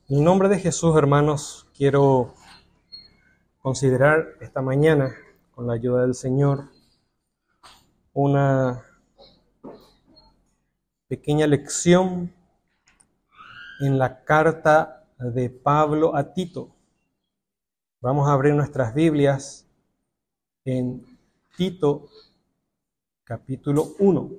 En el nombre de Jesús, hermanos, quiero considerar esta mañana, con la ayuda del Señor, una pequeña lección en la carta de Pablo a Tito. Vamos a abrir nuestras Biblias en Tito, capítulo 1.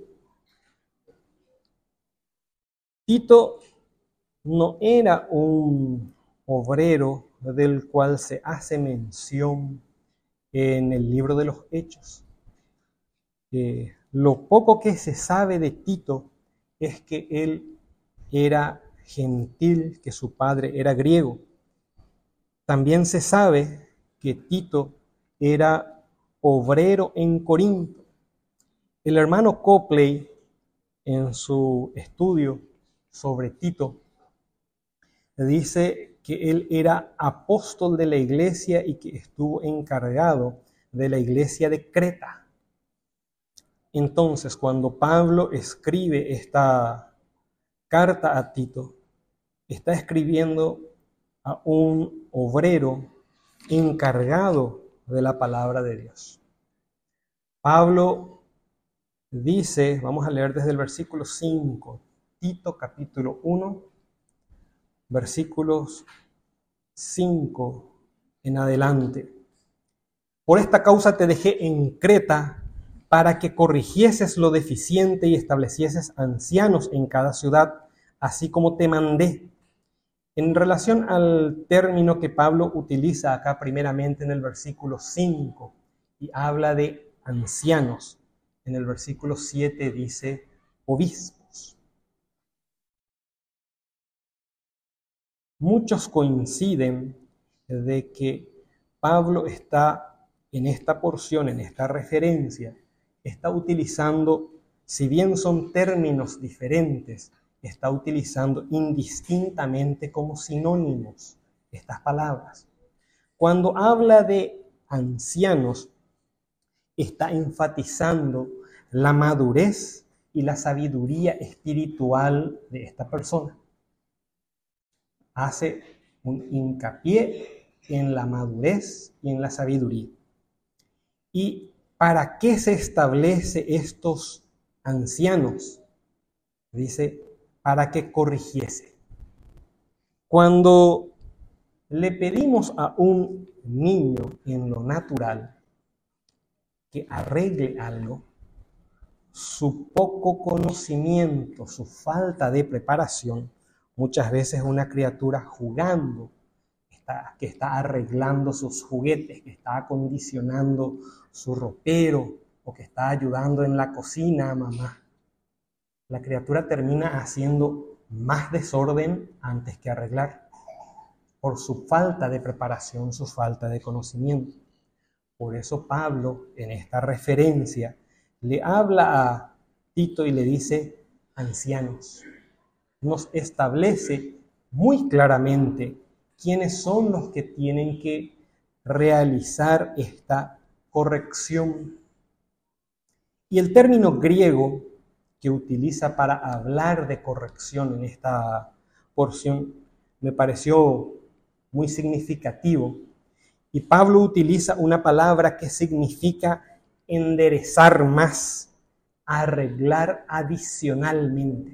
Tito no era un obrero del cual se hace mención en el libro de los Hechos. Lo poco que se sabe de Tito es que él era gentil, que su padre era griego. También se sabe que Tito era obrero en Corinto. El hermano Copley, en su estudio sobre Tito, dice que él era apóstol de la iglesia y que estuvo encargado de la iglesia de Creta. Entonces, cuando Pablo escribe esta carta a Tito, está escribiendo a un obrero encargado de la palabra de Dios. Pablo dice, vamos a leer desde el versículo 5, Tito capítulo 1, versículos 5 en adelante. Por esta causa te dejé en Creta, para que corrigieses lo deficiente y establecieses ancianos en cada ciudad, así como te mandé. En relación al término que Pablo utiliza acá primeramente en el versículo 5, y habla de ancianos, en el versículo 7 dice obispos. Muchos coinciden de que Pablo está en esta porción, en esta referencia, está utilizando, si bien son términos diferentes, está utilizando indistintamente como sinónimos estas palabras. Cuando habla de ancianos, está enfatizando la madurez y la sabiduría espiritual de esta persona. Hace un hincapié en la madurez y en la sabiduría. ¿Y para qué se establece estos ancianos? Dice, para que corrigiese. Cuando le pedimos a un niño en lo natural que arregle algo, su poco conocimiento, su falta de preparación, muchas veces una criatura jugando, que está arreglando sus juguetes, que está acondicionando su ropero o que está ayudando en la cocina a mamá. La criatura termina haciendo más desorden antes que arreglar por su falta de preparación, su falta de conocimiento. Por eso Pablo en esta referencia le habla a Tito y le dice ancianos. Nos establece muy claramente quiénes son los que tienen que realizar esta corrección. Y el término griego que utiliza para hablar de corrección en esta porción me pareció muy significativo. Y Pablo utiliza una palabra que significa enderezar más, arreglar adicionalmente.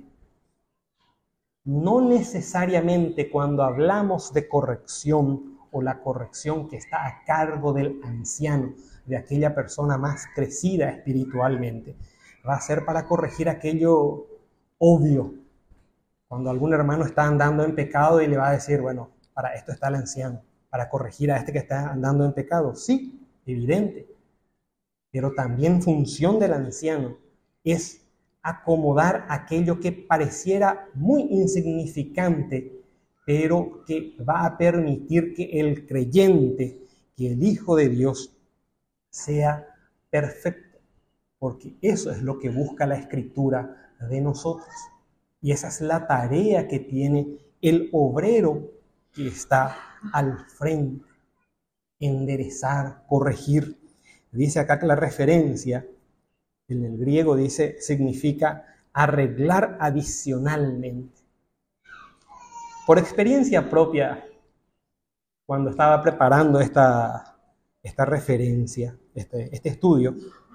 No necesariamente cuando hablamos de corrección o la corrección que está a cargo del anciano, de aquella persona más crecida espiritualmente, va a ser para corregir aquello obvio. Cuando algún hermano está andando en pecado y le va a decir, bueno, para esto está el anciano, para corregir a este que está andando en pecado. Sí, evidente. Pero también función del anciano es acomodar aquello que pareciera muy insignificante, pero que va a permitir que el creyente, que el Hijo de Dios, sea perfecto. Porque eso es lo que busca la Escritura de nosotros. Y esa es la tarea que tiene el obrero que está al frente. Enderezar, corregir. Dice acá que la referencia en el griego dice, significa arreglar adicionalmente. Por experiencia propia, cuando estaba preparando esta referencia, este estudio,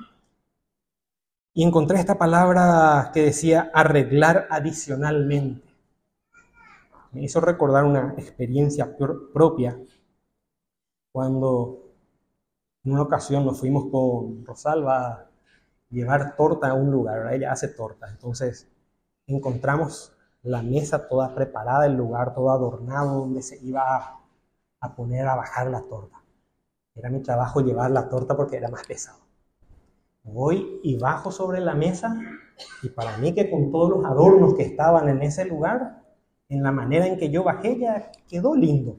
y encontré esta palabra que decía arreglar adicionalmente. Me hizo recordar una experiencia propia cuando en una ocasión nos fuimos con Rosalba a llevar torta a un lugar, ¿verdad? Ella hace torta, entonces encontramos la mesa toda preparada, el lugar todo adornado donde se iba a poner a bajar la torta. Era mi trabajo llevar la torta porque era más pesado. Voy y bajo sobre la mesa y para mí que con todos los adornos que estaban en ese lugar, en la manera en que yo bajé ya quedó lindo.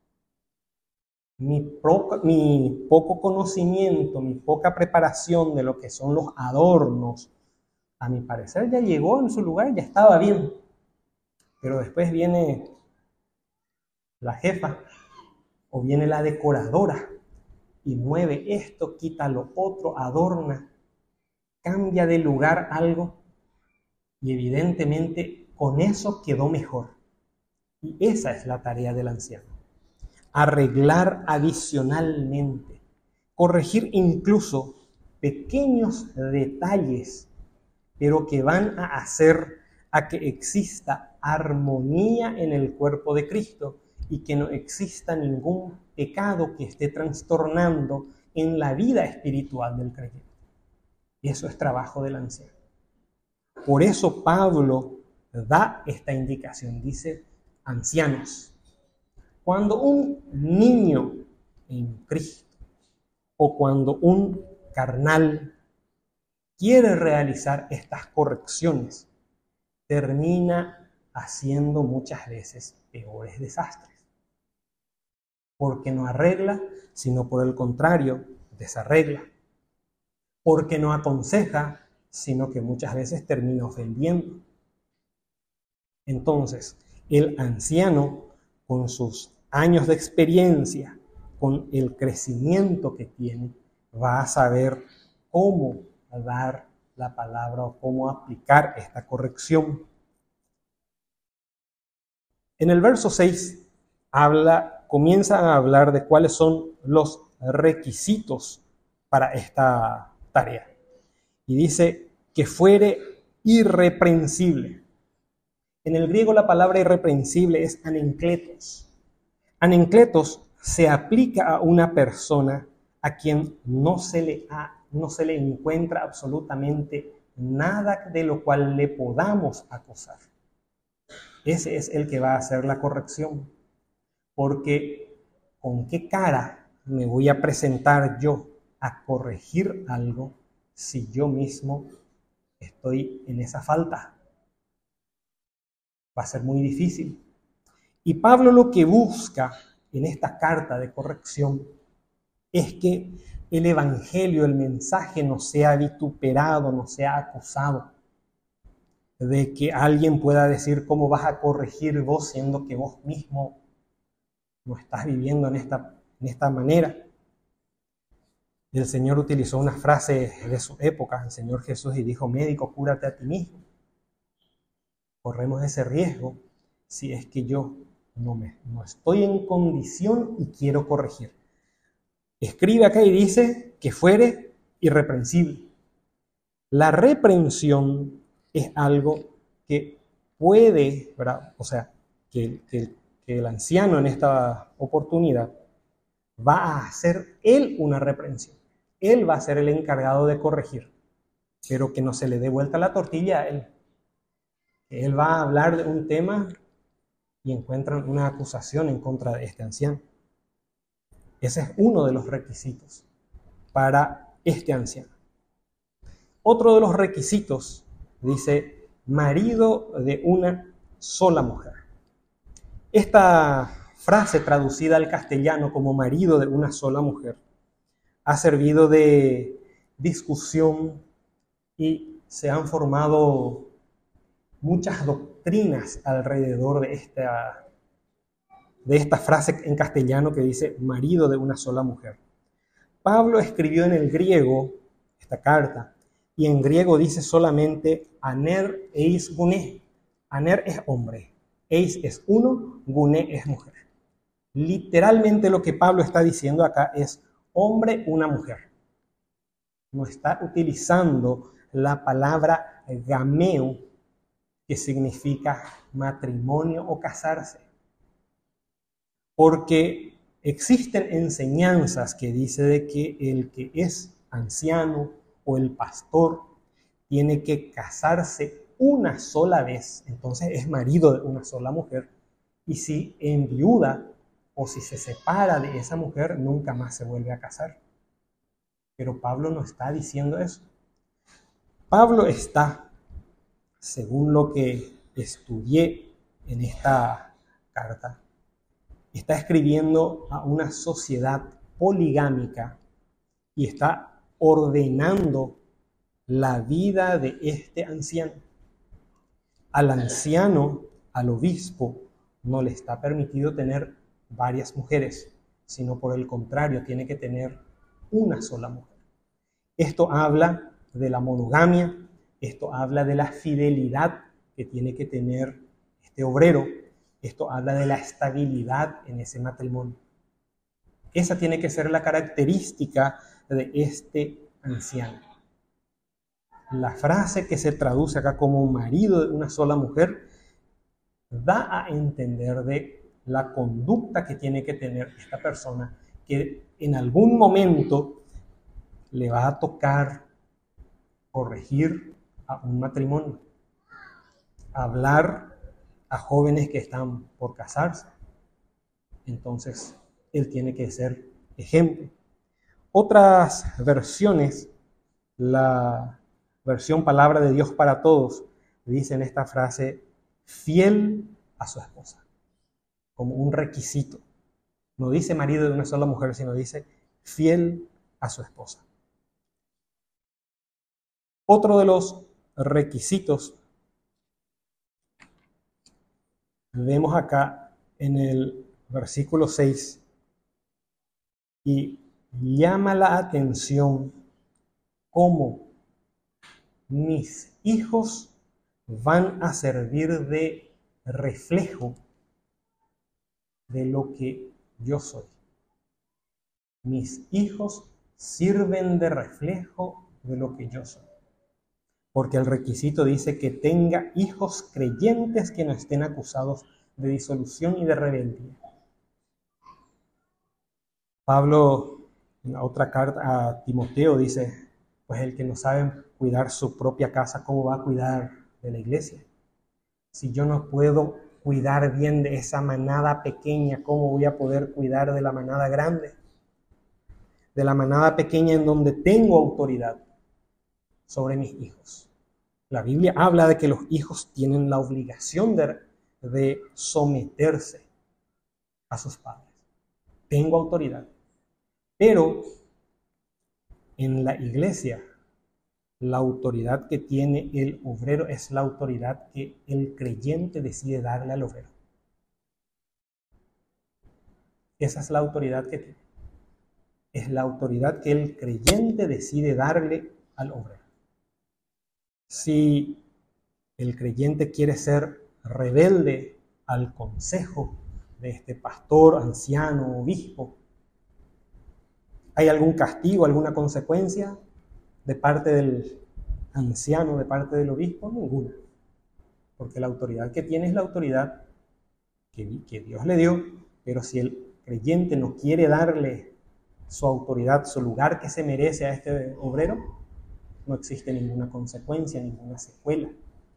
Mi poco conocimiento, mi poca preparación de lo que son los adornos, a mi parecer ya llegó en su lugar, ya estaba bien. Pero después viene la jefa o viene la decoradora y mueve esto, quita lo otro, adorna, cambia de lugar algo y evidentemente con eso quedó mejor. Y esa es la tarea del anciano. Arreglar adicionalmente, corregir incluso pequeños detalles, pero que van a hacer a que exista armonía en el cuerpo de Cristo y que no exista ningún pecado que esté trastornando en la vida espiritual del creyente. Eso es trabajo del anciano. Por eso Pablo da esta indicación, dice, ancianos, cuando un niño en Cristo o cuando un carnal quiere realizar estas correcciones, termina haciendo muchas veces peores desastres. Porque no arregla, sino por el contrario, desarregla. Porque no aconseja, sino que muchas veces termina ofendiendo. Entonces, el anciano, con sus años de experiencia, con el crecimiento que tiene, va a saber cómo dar la palabra o cómo aplicar esta corrección. En el verso 6 comienza a hablar de cuáles son los requisitos para esta tarea. Y dice que fuere irreprensible. En el griego la palabra irreprensible es anenkletos. Anenkletos se aplica a una persona a quien no se le encuentra absolutamente nada de lo cual le podamos acusar. Ese es el que va a hacer la corrección. Porque ¿con qué cara me voy a presentar yo a corregir algo si yo mismo estoy en esa falta? Va a ser muy difícil. Y Pablo lo que busca en esta carta de corrección es que el evangelio, el mensaje no sea vituperado, no sea acusado. De que alguien pueda decir cómo vas a corregir vos siendo que vos mismo no estás viviendo en esta manera. El Señor utilizó una frase de su época, el Señor Jesús, y dijo: médico, cúrate a ti mismo. Corremos ese riesgo si es que yo no estoy en condición y quiero corregir. Escribe acá y dice que fuere irreprensible. La reprensión es algo que puede, ¿verdad? O sea, que el anciano en esta oportunidad va a hacer él una reprensión. Él va a ser el encargado de corregir, pero que no se le dé vuelta la tortilla a él. Él va a hablar de un tema y encuentran una acusación en contra de este anciano. Ese es uno de los requisitos para este anciano. Otro de los requisitos dice marido de una sola mujer. Esta frase traducida al castellano como marido de una sola mujer ha servido de discusión y se han formado muchas doctrinas alrededor de esta frase en castellano que dice marido de una sola mujer. Pablo escribió en el griego esta carta y en griego dice solamente aner eis gune. Aner es hombre Eis es uno, Guné es mujer. Literalmente lo que Pablo está diciendo acá es hombre, una mujer. No está utilizando la palabra gameo, que significa matrimonio o casarse. Porque existen enseñanzas que dice de que el que es anciano o el pastor tiene que casarse una sola vez, entonces es marido de una sola mujer, y si enviuda o si se separa de esa mujer, nunca más se vuelve a casar. Pero Pablo no está diciendo eso. Pablo está, según lo que estudié en esta carta, está escribiendo a una sociedad poligámica y está ordenando la vida de este anciano. Al anciano, al obispo, no le está permitido tener varias mujeres, sino por el contrario, tiene que tener una sola mujer. Esto habla de la monogamia, esto habla de la fidelidad que tiene que tener este obrero, esto habla de la estabilidad en ese matrimonio. Esa tiene que ser la característica de este anciano. La frase que se traduce acá como marido de una sola mujer da a entender de la conducta que tiene que tener esta persona, que en algún momento le va a tocar corregir a un matrimonio, hablar a jóvenes que están por casarse. Entonces, él tiene que ser ejemplo. Otras versiones, la versión Palabra de Dios para Todos, dicen esta frase, fiel a su esposa, como un requisito. No dice marido de una sola mujer, sino dice fiel a su esposa. Otro de los requisitos vemos acá en el versículo 6 y llama la atención cómo mis hijos van a servir de reflejo de lo que yo soy. Mis hijos sirven de reflejo de lo que yo soy. Porque el requisito dice que tenga hijos creyentes que no estén acusados de disolución y de rebeldía. Pablo, en la otra carta a Timoteo, dice, pues el que no sabe cuidar su propia casa, ¿cómo va a cuidar de la iglesia? Si yo no puedo cuidar bien de esa manada pequeña, ¿cómo voy a poder cuidar de la manada grande? De la manada pequeña en donde tengo autoridad sobre mis hijos. La Biblia habla de que los hijos tienen la obligación de someterse a sus padres. Tengo autoridad. Pero en la iglesia, la autoridad que tiene el obrero es la autoridad que el creyente decide darle al obrero. Esa es la autoridad que tiene. Es la autoridad que el creyente decide darle al obrero. Si el creyente quiere ser rebelde al consejo de este pastor, anciano, obispo, ¿hay algún castigo, alguna consecuencia de parte del anciano, de parte del obispo? Ninguna. Porque la autoridad que tiene es la autoridad que Dios le dio, pero si el creyente no quiere darle su autoridad, su lugar que se merece a este obrero, no existe ninguna consecuencia, ninguna secuela.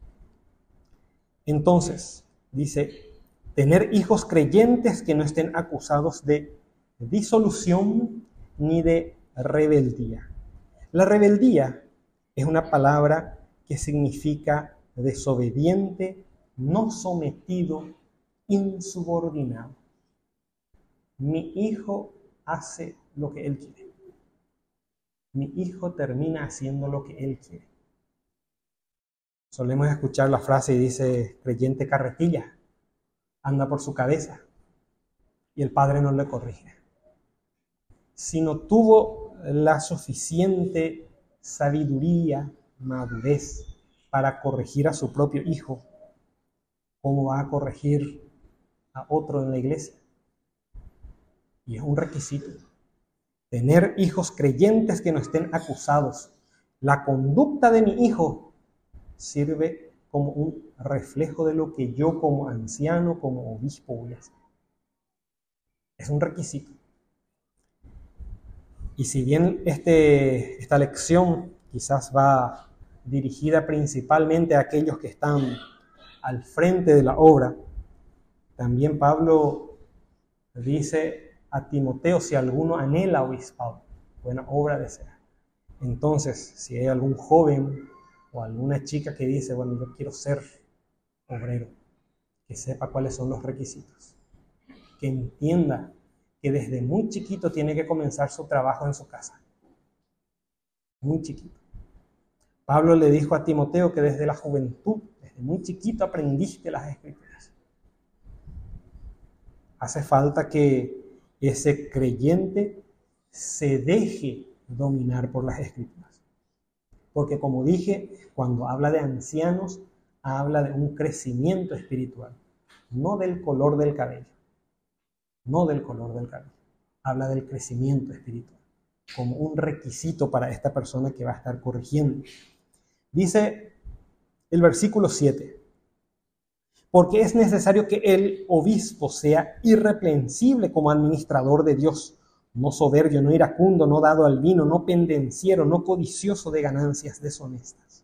Entonces, dice, tener hijos creyentes que no estén acusados de disolución ni de rebeldía. La rebeldía es una palabra que significa desobediente, no sometido, insubordinado. Mi hijo hace lo que él quiere. Mi hijo termina haciendo lo que él quiere. Solemos escuchar la frase y dice, creyente carretilla, anda por su cabeza, y el padre no le corrige. Si no tuvo la suficiente sabiduría, madurez para corregir a su propio hijo, ¿cómo va a corregir a otro en la iglesia? Y es un requisito. Tener hijos creyentes que no estén acusados. La conducta de mi hijo sirve como un reflejo de lo que yo como anciano, como obispo voy a hacer. Es un requisito. Y si bien esta lección quizás va dirigida principalmente a aquellos que están al frente de la obra, también Pablo dice a Timoteo, si alguno anhela obispado, buena obra desea. Entonces, si hay algún joven o alguna chica que dice, bueno, yo quiero ser obrero, que sepa cuáles son los requisitos, que entienda que desde muy chiquito tiene que comenzar su trabajo en su casa. Muy chiquito. Pablo le dijo a Timoteo que desde la juventud, desde muy chiquito aprendiste las Escrituras. Hace falta que ese creyente se deje dominar por las Escrituras. Porque como dije, cuando habla de ancianos, habla de un crecimiento espiritual, no del color del cabello. No del color del cabello. Habla del crecimiento espiritual, como un requisito para esta persona que va a estar corrigiendo. Dice el versículo 7, porque es necesario que el obispo sea irreprensible como administrador de Dios, no soberbio, no iracundo, no dado al vino, no pendenciero, no codicioso de ganancias deshonestas.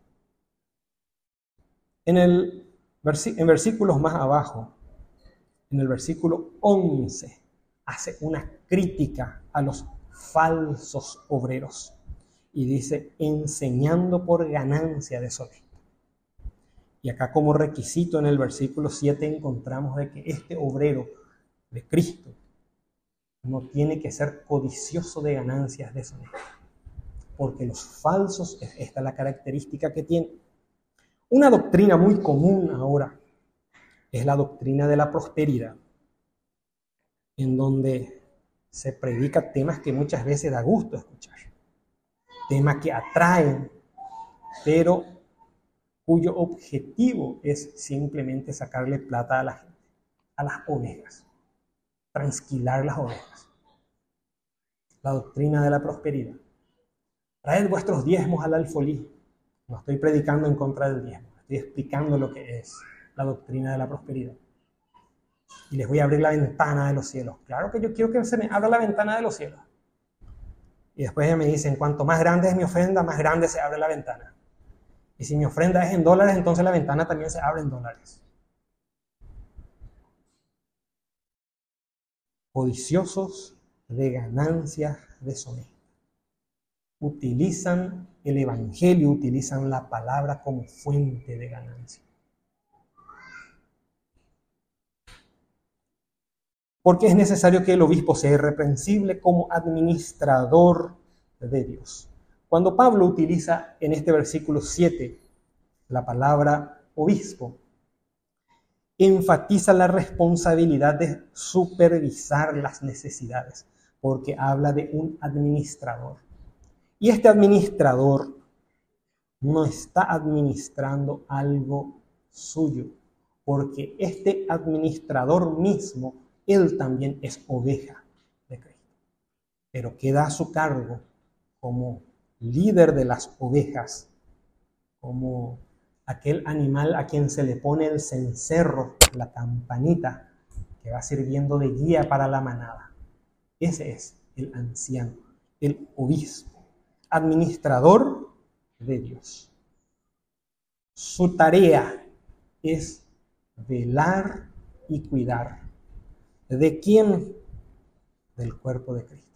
En versículos más abajo, en el versículo 11, hace una crítica a los falsos obreros y dice, enseñando por ganancia deshonesta. Y acá como requisito en el versículo 7 encontramos de que este obrero de Cristo no tiene que ser codicioso de ganancias deshonestas, porque los falsos, esta es la característica que tienen. Una doctrina muy común ahora es la doctrina de la prosperidad, en donde se predica temas que muchas veces da gusto escuchar, temas que atraen, pero cuyo objetivo es simplemente sacarle plata a la gente, a las ovejas, transquilar las ovejas. La doctrina de la prosperidad. Traed vuestros diezmos al alfolí. No estoy predicando en contra del diezmo, estoy explicando lo que es la doctrina de la prosperidad. Y les voy a abrir la ventana de los cielos. Claro que yo quiero que se me abra la ventana de los cielos. Y después ellos me dicen, cuanto más grande es mi ofrenda, más grande se abre la ventana. Y si mi ofrenda es en dólares, entonces la ventana también se abre en dólares. Codiciosos de ganancias deshonestas. Utilizan el evangelio, utilizan la palabra como fuente de ganancia. Porque es necesario que el obispo sea irreprensible como administrador de Dios. Cuando Pablo utiliza en este versículo 7 la palabra obispo, enfatiza la responsabilidad de supervisar las necesidades, porque habla de un administrador. Y este administrador no está administrando algo suyo, porque este administrador mismo, él también es oveja de Cristo, pero queda a su cargo como líder de las ovejas, como aquel animal a quien se le pone el cencerro, la campanita, que va sirviendo de guía para la manada. Ese es el anciano, el obispo, administrador de Dios. Su tarea es velar y cuidar. ¿De quién? Del cuerpo de Cristo.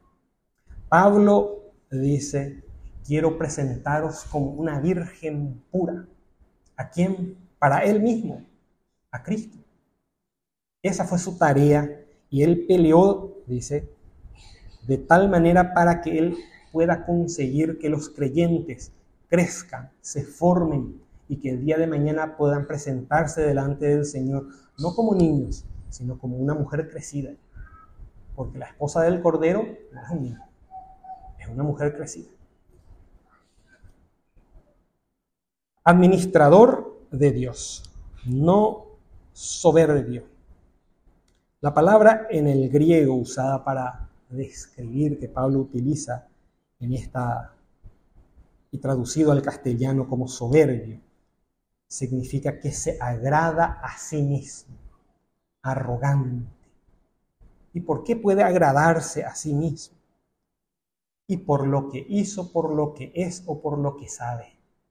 Pablo dice, quiero presentaros como una virgen pura. ¿A quién? Para él mismo, a Cristo. Esa fue su tarea y él peleó, dice, de tal manera para que él pueda conseguir que los creyentes crezcan, se formen y que el día de mañana puedan presentarse delante del Señor, no como niños, sino como una mujer crecida. Porque la esposa del Cordero no es un niño, es una mujer crecida. Administrador de Dios, no soberbio. La palabra en el griego usada para describir que Pablo utiliza en esta y traducido al castellano como soberbio, significa que se agrada a sí mismo, arrogante. ¿Y por qué puede agradarse a sí mismo? Y por lo que hizo, por lo que es o por lo que sabe.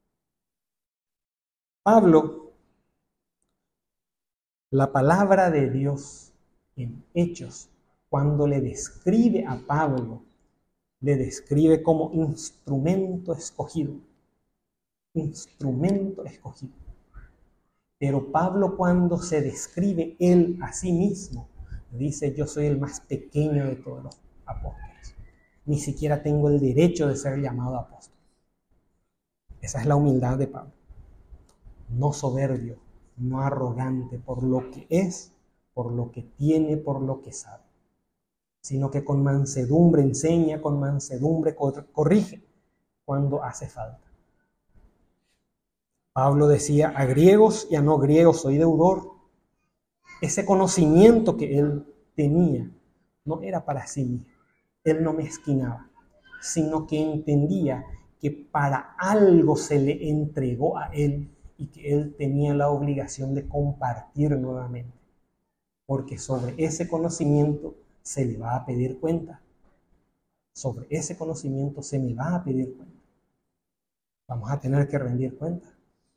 Pablo, la palabra de Dios en Hechos, cuando le describe a Pablo, le describe como instrumento escogido. Instrumento escogido. Pero Pablo, cuando se describe él a sí mismo, dice: yo soy el más pequeño de todos los apóstoles. Ni siquiera tengo el derecho de ser llamado apóstol. Esa es la humildad de Pablo. No soberbio, no arrogante por lo que es, por lo que tiene, por lo que sabe, sino que con mansedumbre enseña, con mansedumbre corrige cuando hace falta. Pablo decía: a griegos y a no griegos soy deudor. Ese conocimiento que él tenía no era para sí mismo. Él no mezquinaba, sino que entendía que para algo se le entregó a él y que él tenía la obligación de compartir nuevamente. Porque sobre ese conocimiento se le va a pedir cuenta. Sobre ese conocimiento se me va a pedir cuenta. Vamos a tener que rendir cuenta.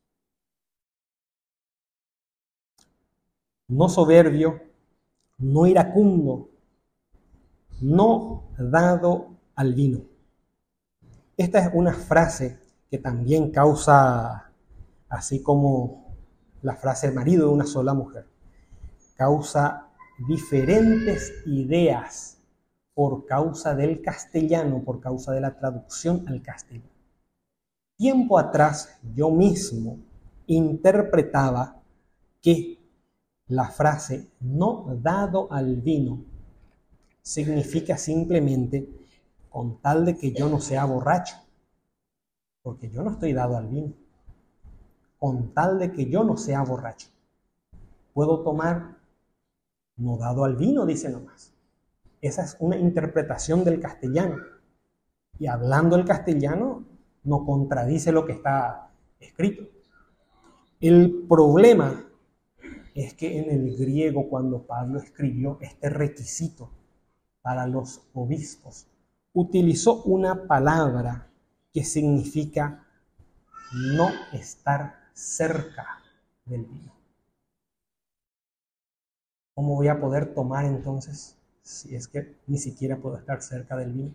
No soberbio, no iracundo, no dado al vino. Esta es una frase que también causa, así como la frase marido de una sola mujer, causa diferentes ideas por causa del castellano, por causa de la traducción al castellano. Tiempo atrás yo mismo interpretaba que la frase no dado al vino significa simplemente con tal de que yo no sea borracho, porque yo no estoy dado al vino. Con tal de que yo no sea borracho, puedo tomar, no dado al vino, dice nomás. Esa es una interpretación del castellano. Y hablando el castellano, no contradice lo que está escrito. El problema es que en el griego, cuando Pablo escribió este requisito para los obispos, utilizó una palabra que significa no estar cerca del vino. ¿Cómo voy a poder tomar entonces si es que ni siquiera puedo estar cerca del vino?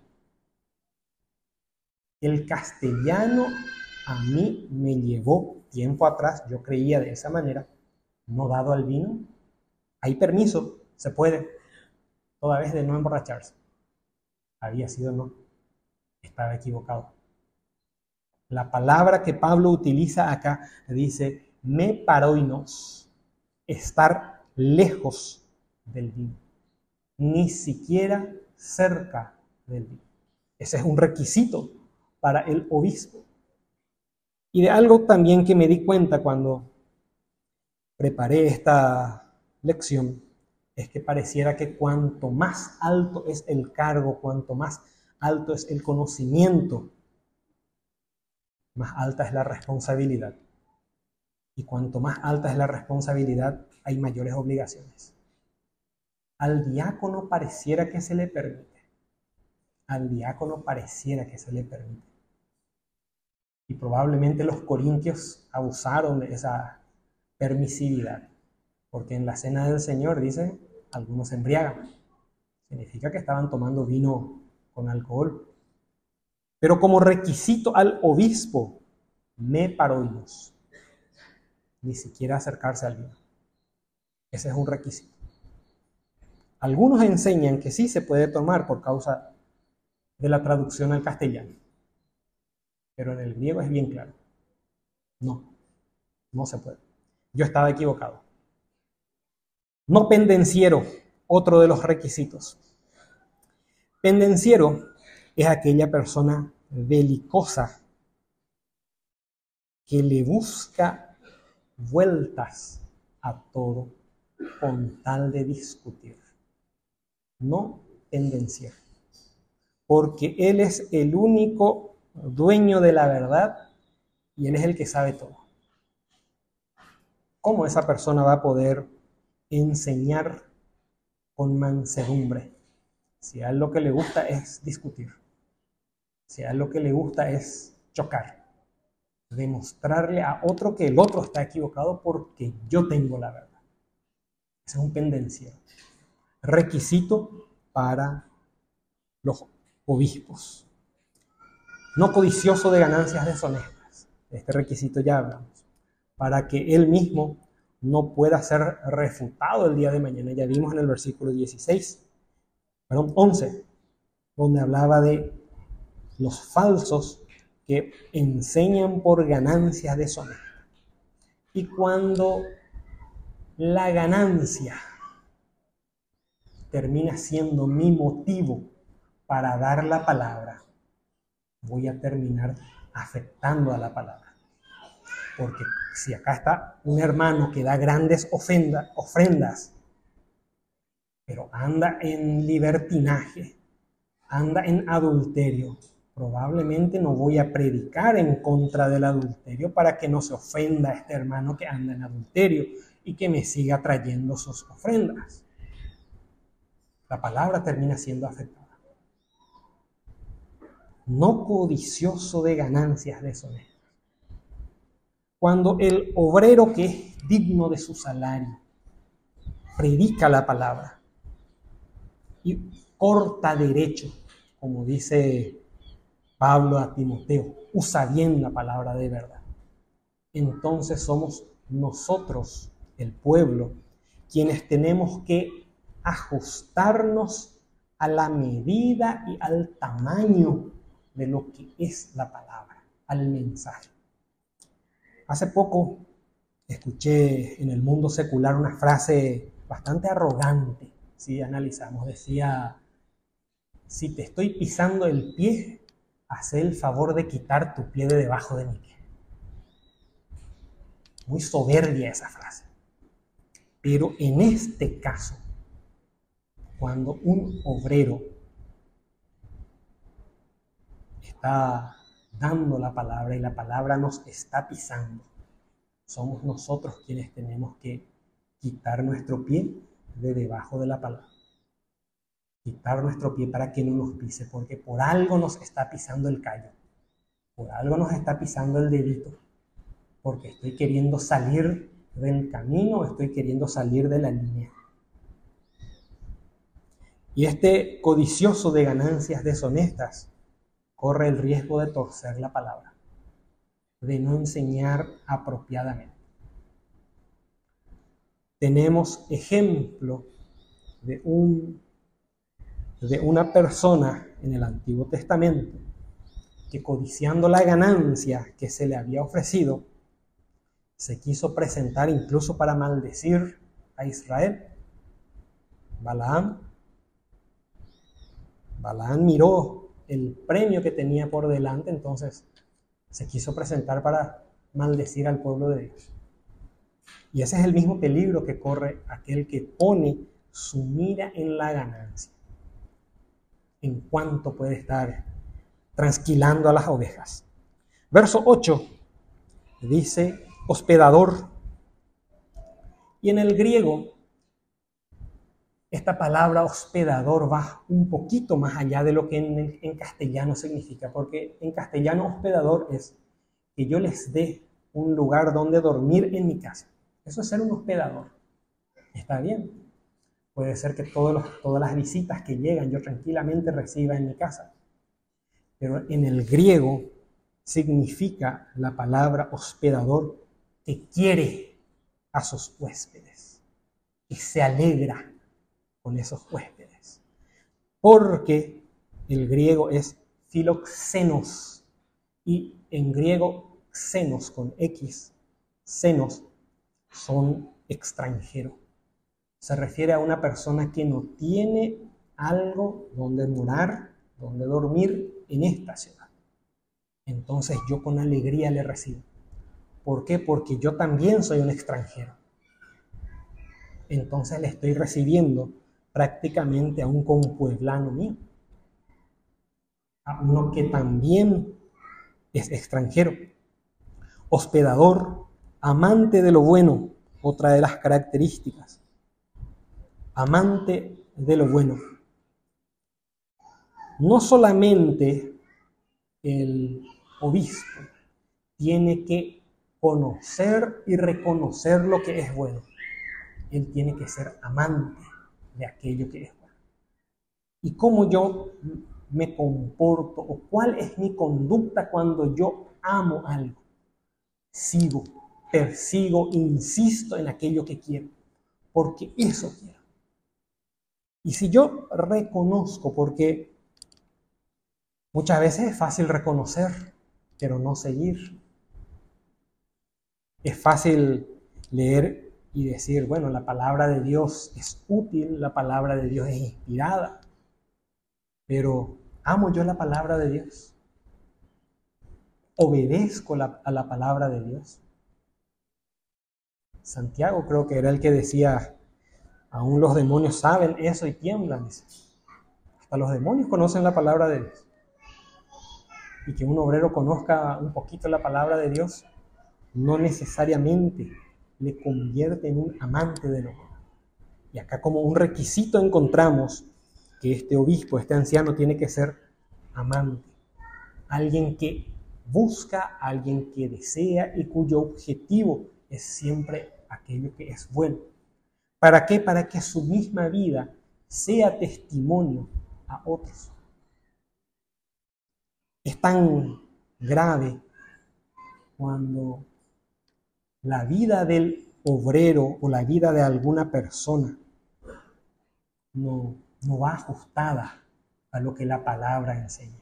El castellano a mí me llevó tiempo atrás, yo creía de esa manera, no dado al vino, hay permiso, se puede, toda vez de no emborracharse. Había sido no, estaba equivocado. La palabra que Pablo utiliza acá dice me paroinos, estar lejos del vino, ni siquiera cerca del vino. Ese es un requisito para el obispo. Y de algo también que me di cuenta cuando preparé esta lección, es que pareciera que cuanto más alto es el cargo, cuanto más alto es el conocimiento, más alta es la responsabilidad. Y cuanto más alta es la responsabilidad, hay mayores obligaciones. Al diácono pareciera que se le permite. Al diácono pareciera que se le permite. Y probablemente los corintios abusaron de esa permisividad. Porque en la cena del Señor, dice, algunos se embriagan. Significa que estaban tomando vino con alcohol. Pero como requisito al obispo, me paroinos. Ni siquiera acercarse al vino. Ese es un requisito. Algunos enseñan que sí se puede tomar por causa de la traducción al castellano. Pero en el griego es bien claro. No se puede. Yo estaba equivocado. No pendenciero, otro de los requisitos. Pendenciero es aquella persona belicosa que le busca vueltas a todo con tal de discutir, no tendenciar, porque Él es el único dueño de la verdad y Él es el que sabe todo. ¿Cómo esa persona va a poder enseñar con mansedumbre? Si a él lo que le gusta es discutir, si a él lo que le gusta es chocar, demostrarle a otro que el otro está equivocado porque yo tengo la verdad. Ese es un pendenciero. Requisito para los obispos. No codicioso de ganancias deshonestas. Este requisito ya hablamos. Para que él mismo no pueda ser refutado el día de mañana. Ya vimos en el versículo 11, donde hablaba de los falsos que enseñan por ganancias deshonestas. Y cuando la ganancia termina siendo mi motivo para dar la palabra, voy a terminar afectando a la palabra. Porque si acá está un hermano que da grandes ofrendas, pero anda en libertinaje, anda en adulterio, probablemente no voy a predicar en contra del adulterio para que no se ofenda a este hermano que anda en adulterio y que me siga trayendo sus ofrendas. La palabra termina siendo afectada. No codicioso de ganancias deshonestas. Cuando el obrero que es digno de su salario predica la palabra y corta derecho, como dice Pablo a Timoteo, usa bien la palabra de verdad. Entonces somos nosotros, el pueblo, quienes tenemos que ajustarnos a la medida y al tamaño de lo que es la palabra, al mensaje. Hace poco escuché en el mundo secular una frase bastante arrogante, si analizamos. Decía: si te estoy pisando el pie, haz el favor de quitar tu pie de debajo de mi pie. Muy soberbia esa frase. Pero en este caso, cuando un obrero está dando la palabra y la palabra nos está pisando, somos nosotros quienes tenemos que quitar nuestro pie de debajo de la palabra. Quitar nuestro pie para que no nos pise, porque por algo nos está pisando el callo, por algo nos está pisando el dedito, porque estoy queriendo salir del camino, estoy queriendo salir de la línea. Y este codicioso de ganancias deshonestas corre el riesgo de torcer la palabra, de no enseñar apropiadamente. Tenemos ejemplo de una persona en el Antiguo Testamento que, codiciando la ganancia que se le había ofrecido, se quiso presentar incluso para maldecir a Israel. Balaam miró el premio que tenía por delante, entonces se quiso presentar para maldecir al pueblo de Dios. Y ese es el mismo peligro que corre aquel que pone su mira en la ganancia, en cuanto puede estar trasquilando a las ovejas. Verso 8 dice hospedador. Y en el griego, esta palabra hospedador va un poquito más allá de lo que en castellano significa, porque en castellano hospedador es que yo les dé un lugar donde dormir en mi casa. Eso es ser un hospedador. Está bien. Puede ser que todas las visitas que llegan yo tranquilamente reciba en mi casa. Pero en el griego significa la palabra hospedador que quiere a sus huéspedes, que se alegra con esos huéspedes. Porque el griego es filoxenos, y en griego xenos con X, xenos, son extranjero. Se refiere a una persona que no tiene algo donde morar, donde dormir en esta ciudad. Entonces yo con alegría le recibo. ¿Por qué? Porque yo también soy un extranjero. entonces le estoy recibiendo prácticamente a un compueblano mío, a uno que también es extranjero. Hospedador, amante de lo bueno, otra de las características. Amante de lo bueno. No solamente el obispo tiene que conocer y reconocer lo que es bueno, él tiene que ser amante de aquello que es bueno. ¿Y cómo yo me comporto o cuál es mi conducta cuando yo amo algo? Sigo, persigo, insisto en aquello que quiero, porque eso quiero. Y si yo reconozco, porque muchas veces es fácil reconocer, pero no seguir. Es fácil leer y decir, bueno, la palabra de Dios es útil, la palabra de Dios es inspirada, pero ¿amo yo la palabra de Dios? ¿Obedezco a la palabra de Dios? Santiago creo que era el que decía, aún los demonios saben eso y tiemblan. Dice. Hasta los demonios conocen la palabra de Dios. Y que un obrero conozca un poquito la palabra de Dios no necesariamente le convierte en un amante de lo bueno. Y acá como un requisito encontramos que este obispo, este anciano, tiene que ser amante. Alguien que busca, alguien que desea y cuyo objetivo es siempre aquello que es bueno. ¿Para qué? Para que su misma vida sea testimonio a otros. Es tan grave cuando la vida del obrero o la vida de alguna persona no va ajustada a lo que la palabra enseña.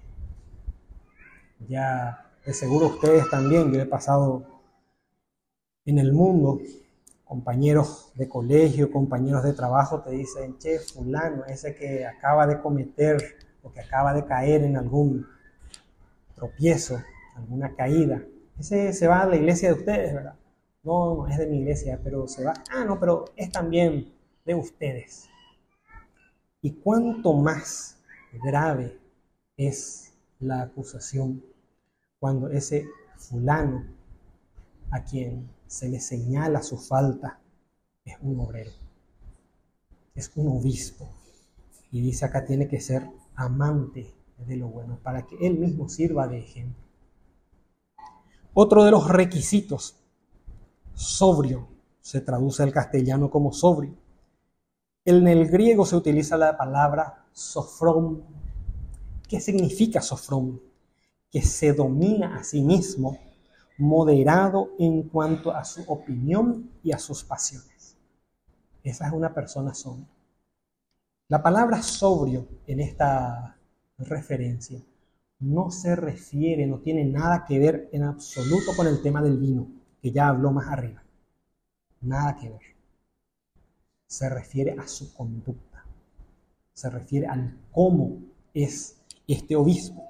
Ya de seguro ustedes también, yo he pasado en el mundo, compañeros de colegio, compañeros de trabajo te dicen, che, fulano, ese que acaba de cometer o que acaba de caer en algún tropiezo, alguna caída, ese se va a la iglesia de ustedes, ¿verdad? No, no es de mi iglesia, pero se va. Ah, no, pero es también de ustedes. Y cuánto más grave es la acusación cuando ese fulano a quien se le señala su falta es un obrero, es un obispo. Y dice acá tiene que ser amante de lo bueno para que él mismo sirva de ejemplo. Otro de los requisitos, sobrio, se traduce al castellano como sobrio. En el griego se utiliza la palabra sofrón. ¿Qué significa sofrón? Que se domina a sí mismo, moderado en cuanto a su opinión y a sus pasiones. Esa es una persona sobria. La palabra sobrio en esta referencia no se refiere, no tiene nada que ver en absoluto con el tema del vino, que ya habló más arriba. Nada que ver. Se refiere a su conducta, se refiere al cómo es este obispo.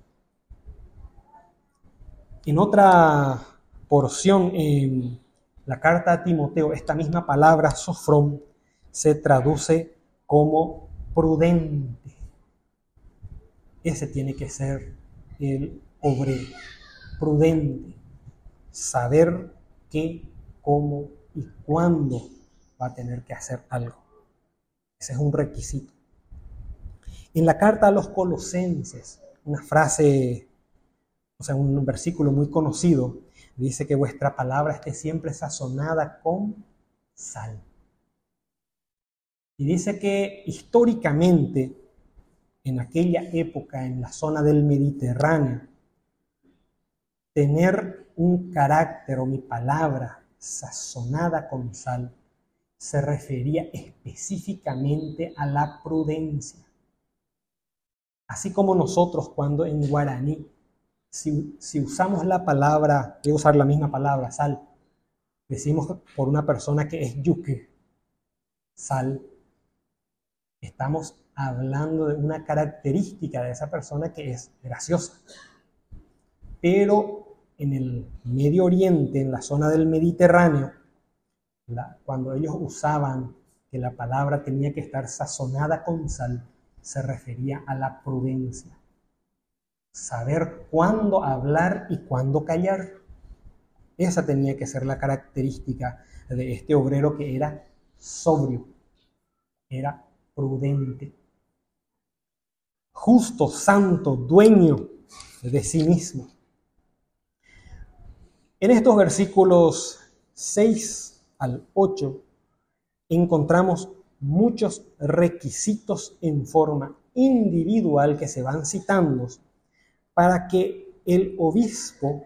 En otra porción, en la carta a Timoteo, esta misma palabra, sofrón, se traduce como prudente. Ese tiene que ser el obrero, prudente, saber qué, cómo y cuándo va a tener que hacer algo. Ese es un requisito. En la carta a los Colosenses, una frase, o sea, un versículo muy conocido, dice que vuestra palabra esté siempre sazonada con sal. Y dice que históricamente, en aquella época, en la zona del Mediterráneo, tener un carácter o mi palabra sazonada con sal se refería específicamente a la prudencia. Así como nosotros cuando en guaraní, si usamos la palabra, voy a usar la misma palabra, sal, decimos por una persona que es yuque, sal, estamos hablando de una característica de esa persona que es graciosa. Pero en el Medio Oriente, en la zona del Mediterráneo, cuando ellos usaban que la palabra tenía que estar sazonada con sal, se refería a la prudencia. Saber cuándo hablar y cuándo callar. Esa tenía que ser la característica de este obrero, que era sobrio, era prudente, justo, santo, dueño de sí mismo. En estos versículos 6 al 8 encontramos muchos requisitos en forma individual que se van citando para que el obispo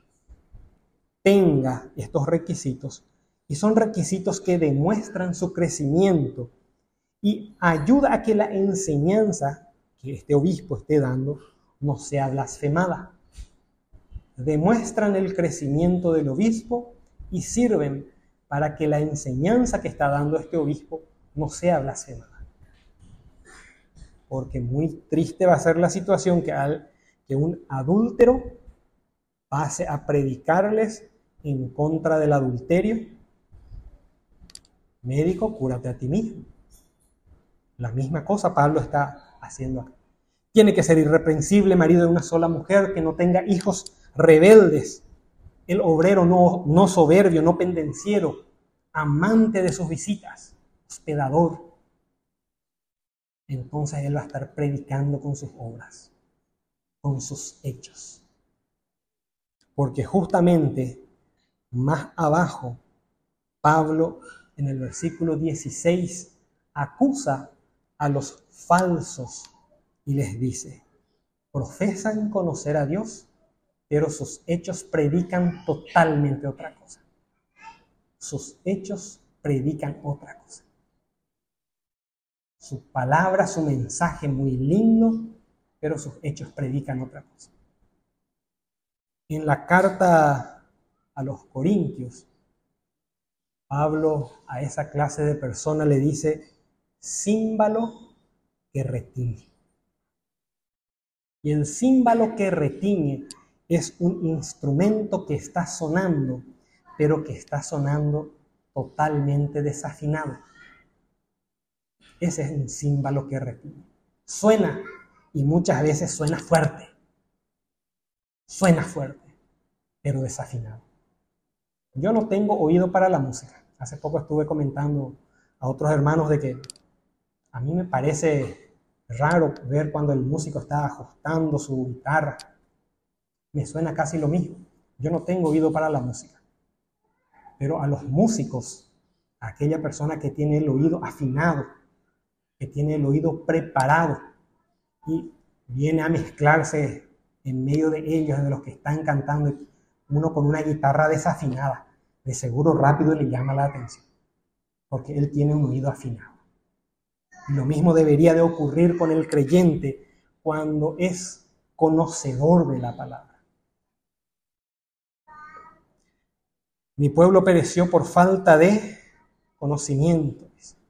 tenga estos requisitos, y son requisitos que demuestran su crecimiento y ayuda a que la enseñanza que este obispo esté dando no sea blasfemada. Demuestran el crecimiento del obispo y sirven para que la enseñanza que está dando este obispo no sea blasfemada. Porque muy triste va a ser la situación que un adúltero pase a predicarles en contra del adulterio. Médico, cúrate a ti mismo. La misma cosa Pablo está haciendo acá. Tiene que ser irreprensible, marido de una sola mujer, que no tenga hijos rebeldes. El obrero no soberbio, no pendenciero, amante de sus visitas, hospedador. Entonces él va a estar predicando con sus obras, con sus hechos. Porque justamente más abajo, Pablo en el versículo 16 acusa a los falsos y les dice: profesan conocer a Dios, pero sus hechos predican totalmente otra cosa. Sus hechos predican otra cosa. Su palabra, su mensaje muy lindo, pero sus hechos predican otra cosa. En la carta a los Corintios, Pablo a esa clase de persona le dice: címbalo que retiñe. Y el címbalo que retiñe es un instrumento que está sonando, pero que está sonando totalmente desafinado. Ese es un címbalo que retiñe. Suena, y muchas veces suena fuerte, pero desafinado. Yo no tengo oído para la música. Hace poco estuve comentando a otros hermanos de que a mí me parece raro ver cuando el músico está ajustando su guitarra. Me suena casi lo mismo. Yo no tengo oído para la música. Pero a los músicos, a aquella persona que tiene el oído afinado, que tiene el oído preparado y viene a mezclarse en medio de ellos, de los que están cantando, uno con una guitarra desafinada, de seguro rápido le llama la atención, porque él tiene un oído afinado. Y lo mismo debería de ocurrir con el creyente cuando es conocedor de la palabra. Mi pueblo pereció por falta de conocimiento.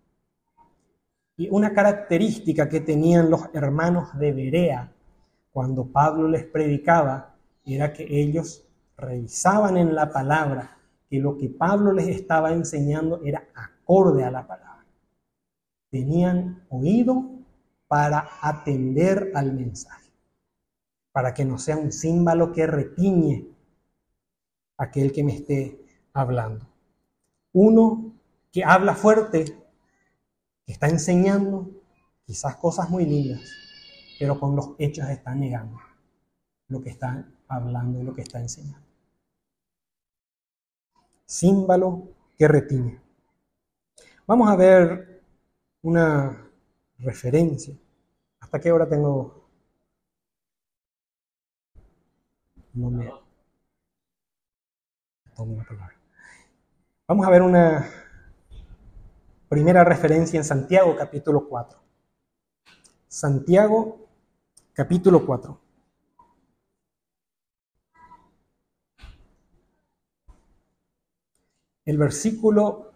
Y una característica que tenían los hermanos de Berea cuando Pablo les predicaba era que ellos revisaban en la palabra que lo que Pablo les estaba enseñando era acorde a la palabra. Tenían oído para atender al mensaje, para que no sea un címbalo que retiñe aquel que me esté hablando. Uno que habla fuerte, que está enseñando quizás cosas muy lindas, pero con los hechos está negando lo que está hablando y lo que está enseñando. Címbalo que retiñe. Vamos a ver una referencia. ¿Hasta qué hora tengo? No me tomo la palabra. Vamos a ver una primera referencia en Santiago, capítulo 4. Santiago, capítulo 4. El versículo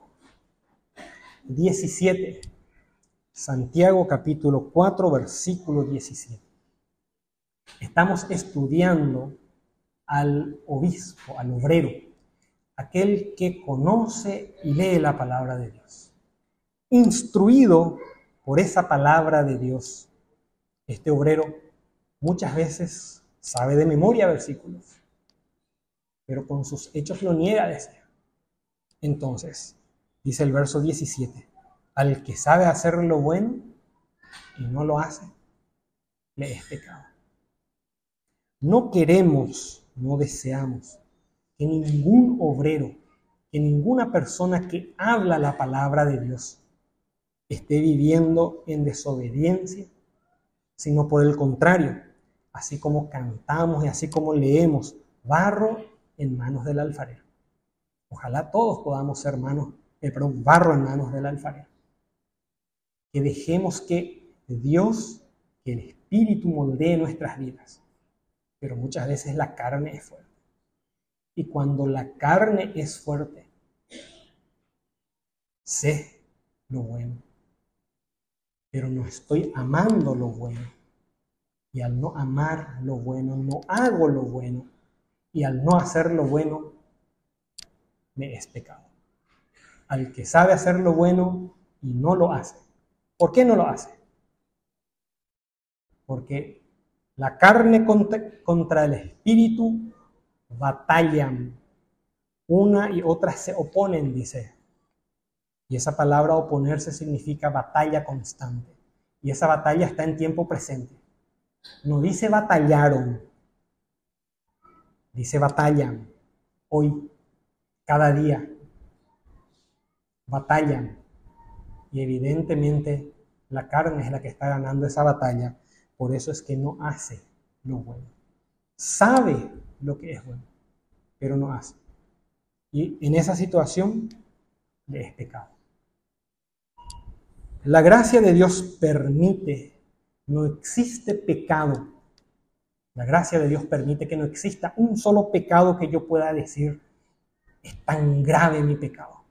17. Santiago, capítulo 4, versículo 17. Estamos estudiando al obispo, al obrero, aquel que conoce y lee la palabra de Dios. instruido por esa palabra de Dios. Este obrero muchas veces sabe de memoria versículos, pero con sus hechos lo niega, decía. Entonces, dice el verso 17, al que sabe hacer lo bueno y no lo hace, le es pecado. No queremos, no deseamos que ningún obrero, que ninguna persona que habla la palabra de Dios esté viviendo en desobediencia, sino por el contrario, así como cantamos y así como leemos, barro en manos del alfarero. Ojalá todos podamos ser barro en manos del alfarero. Que dejemos que Dios, que el Espíritu moldee nuestras vidas. Pero muchas veces la carne es fuerte. Y cuando la carne es fuerte, sé lo bueno, pero no estoy amando lo bueno. Y al no amar lo bueno, no hago lo bueno. Y al no hacer lo bueno, me es pecado. Al que sabe hacer lo bueno y no lo hace. ¿Por qué no lo hace? Porque la carne contra el espíritu batallan. Una y otra se oponen, dice. Y esa palabra oponerse significa batalla constante. Y esa batalla está en tiempo presente. No dice batallaron, dice batallan. Hoy, cada día, batallan. Y evidentemente la carne es la que está ganando esa batalla. Por eso es que no hace lo bueno. Sabe lo que es bueno, pero no hace. Y en esa situación le es pecado. La gracia de Dios permite, no existe pecado. La gracia de Dios permite que no exista un solo pecado que yo pueda decir, es tan grave mi pecado.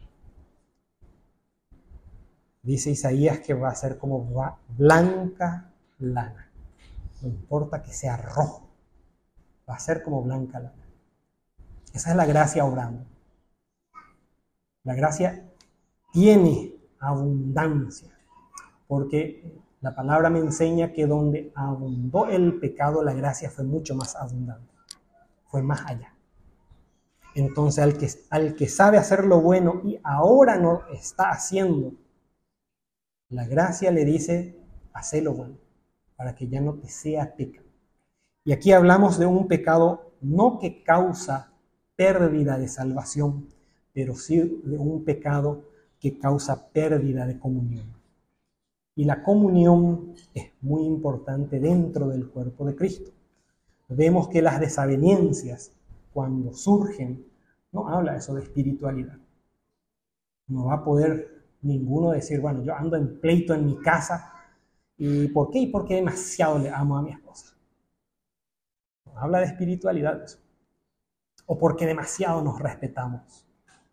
Dice Isaías que va a ser como blanca lana. No importa que sea rojo, va a ser como blanca lana. Esa es la gracia obrando. La gracia tiene abundancia, porque la palabra me enseña que donde abundó el pecado, la gracia fue mucho más abundante, fue más allá. Entonces al que sabe hacer lo bueno y ahora no está haciendo, la gracia le dice, haz lo bueno, para que ya no te sea pecado. Y aquí hablamos de un pecado no que causa pérdida de salvación, pero sí de un pecado que causa pérdida de comunión. Y la comunión es muy importante dentro del cuerpo de Cristo. Vemos que las desavenencias, cuando surgen, no habla eso de espiritualidad. No va a poder ninguno decir, bueno, yo ando en pleito en mi casa, ¿y por qué? Y porque demasiado le amo a mi esposa. No habla de espiritualidad eso. O porque demasiado nos respetamos.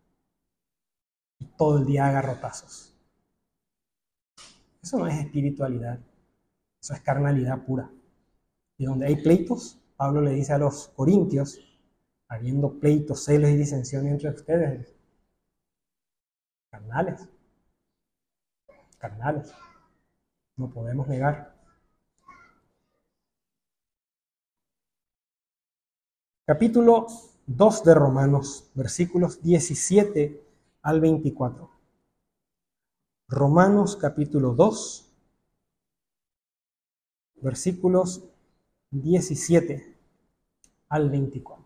Y todo el día agarrotazos. Eso no es espiritualidad. Eso es carnalidad pura. Y donde hay pleitos, Pablo le dice a los corintios, habiendo pleitos, celos y disensiones entre ustedes, carnales, no podemos negar. Capítulo 2 de Romanos, versículos 17 al 24. Romanos capítulo 2, versículos 17 al 24.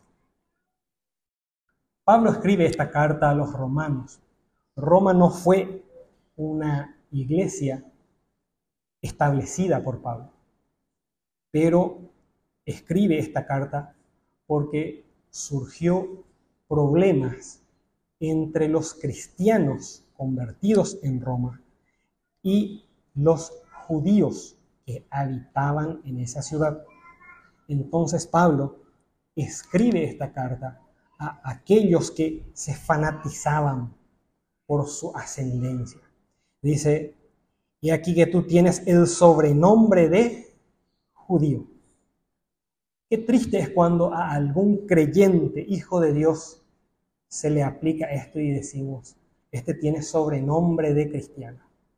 Pablo escribe esta carta a los romanos. Roma no fue una iglesia establecida por Pablo, pero escribe esta carta porque surgió problemas entre los cristianos convertidos en Roma y los judíos que habitaban en esa ciudad. Entonces Pablo escribe esta carta a aquellos que se fanatizaban por su ascendencia. Dice, y aquí que tú tienes el sobrenombre de judío. Qué triste es cuando a algún creyente, hijo de Dios, se le aplica esto y decimos, Este tiene sobrenombre de cristiano.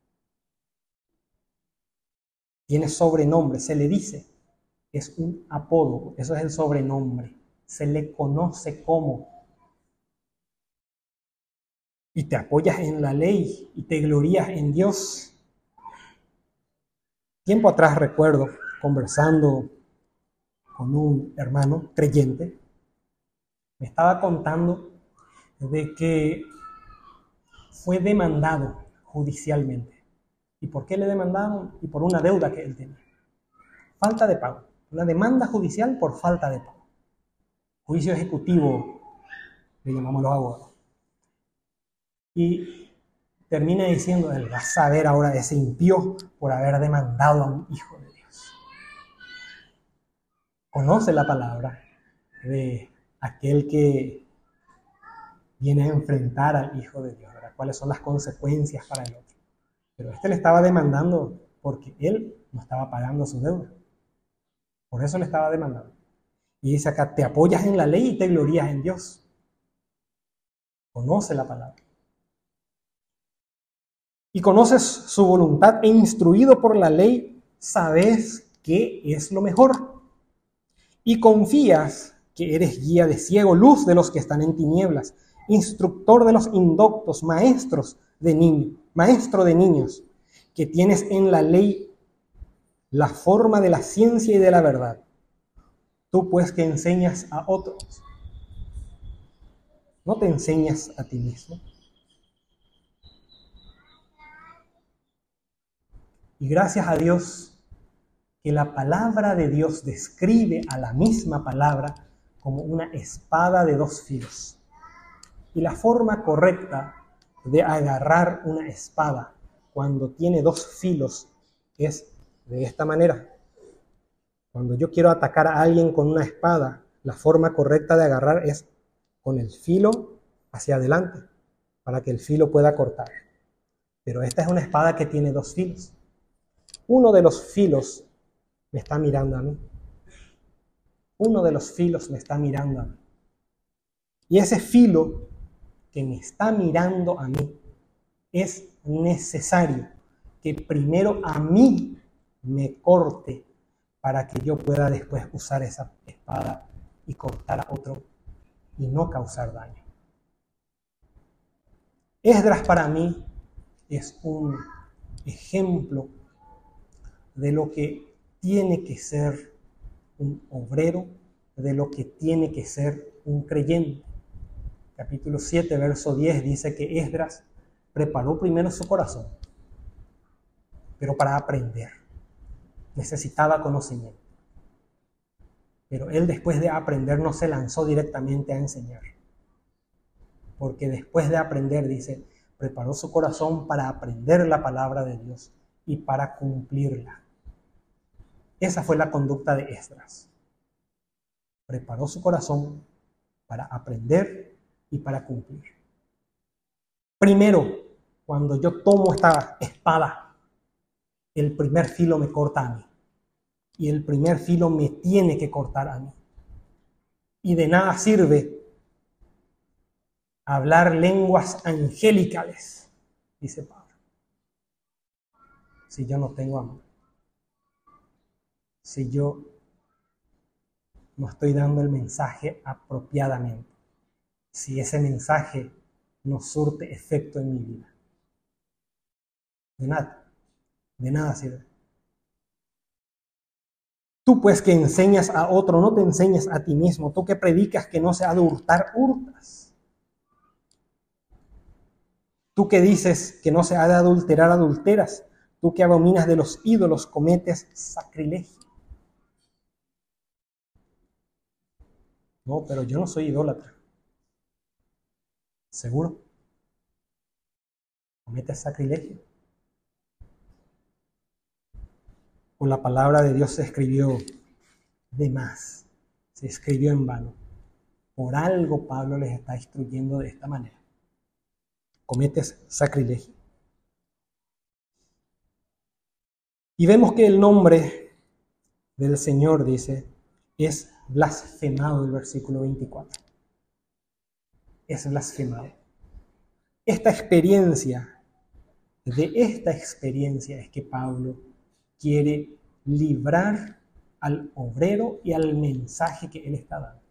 Tiene sobrenombre, se le dice. Es un apodo, eso es el sobrenombre. Se le conoce como. Y te apoyas en la ley y te glorías en Dios. Tiempo atrás recuerdo, conversando con un hermano creyente, me estaba contando de que fue demandado judicialmente. ¿Y por qué le demandaron? Y por una deuda que él tenía. Falta de pago. Una demanda judicial por falta de pago. Juicio ejecutivo, le llamamos los abogados. Y termina diciendo, él va a saber ahora ese impío por haber demandado a un hijo de Dios. Conoce la palabra de aquel que viene a enfrentar al hijo de Dios, ¿verdad? ¿Cuáles son las consecuencias para el otro? Pero este le estaba demandando porque él no estaba pagando su deuda. Por eso le estaba demandando. Y dice acá, te apoyas en la ley y te glorías en Dios. Conoce la palabra. Y conoces su voluntad e instruido por la ley, sabes que es lo mejor. Y confías que eres guía de ciego, luz de los que están en tinieblas, instructor de los indoctos, maestro de niños, que tienes en la ley la forma de la ciencia y de la verdad. Tú pues que enseñas a otros, ¿no te enseñas a ti mismo? Y gracias a Dios que la palabra de Dios describe a la misma palabra como una espada de dos filos. Y la forma correcta de agarrar una espada cuando tiene dos filos es de esta manera. Cuando yo quiero atacar a alguien con una espada, la forma correcta de agarrar es con el filo hacia adelante, para que el filo pueda cortar. Pero esta es una espada que tiene dos filos. Uno de los filos me está mirando a mí. Uno de los filos me está mirando a mí. Y ese filo que me está mirando a mí, es necesario que primero a mí me corte para que yo pueda después usar esa espada y cortar a otro y no causar daño. Esdras para mí es un ejemplo de lo que tiene que ser un obrero, de lo que tiene que ser un creyente. Capítulo 7, verso 10 dice que Esdras preparó primero su corazón, pero para aprender. Necesitaba conocimiento. Pero él después de aprender no se lanzó directamente a enseñar. Porque después de aprender, dice, preparó su corazón para aprender la palabra de Dios y para cumplirla. Esa fue la conducta de Esdras. Preparó su corazón para aprender y para cumplir. Primero, cuando yo tomo esta espada, el primer filo me corta a mí. Y el primer filo me tiene que cortar a mí. Y de nada sirve hablar lenguas angelicales, dice Pablo, si yo no tengo amor. Si yo no estoy dando el mensaje apropiadamente. Si ese mensaje no surte efecto en mi vida. De nada sirve. Tú pues que enseñas a otro, no te enseñas a ti mismo. Tú que predicas que no se ha de hurtar, hurtas. Tú que dices que no se ha de adulterar, adulteras. Tú que abominas de los ídolos, cometes sacrilegio. No, pero yo no soy idólatra. ¿Seguro? ¿Cometes sacrilegio? O la palabra de Dios se escribió de más, se escribió en vano. Por algo Pablo les está instruyendo de esta manera. Cometes sacrilegio. Y vemos que el nombre del Señor, dice, es blasfemado, el versículo 24. Es blasfemado. esta experiencia, de esta experiencia es que Pablo quiere librar al obrero y al mensaje que él está dando.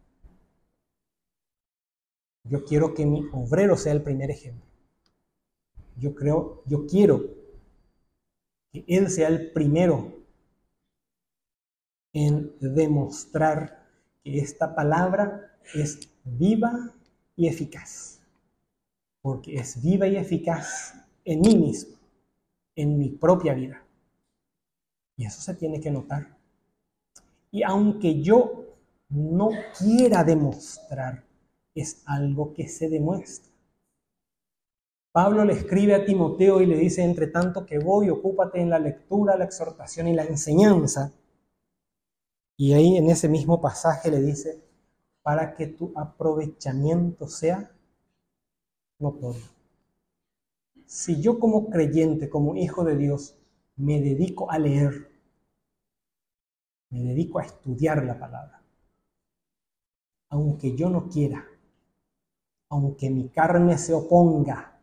Yo quiero que mi obrero sea el primer ejemplo. Yo quiero que él sea el primero en demostrar que esta palabra es viva y eficaz. Porque es viva y eficaz en mí mismo, en mi propia vida. Y eso se tiene que notar. Y aunque yo no quiera demostrar, es algo que se demuestra. Pablo le escribe a Timoteo y le dice: entre tanto que voy, ocúpate en la lectura, la exhortación y la enseñanza. Y ahí en ese mismo pasaje le dice: para que tu aprovechamiento sea notorio. Si yo como creyente, como hijo de Dios, me dedico a leer, me dedico a estudiar la palabra, aunque yo no quiera, aunque mi carne se oponga,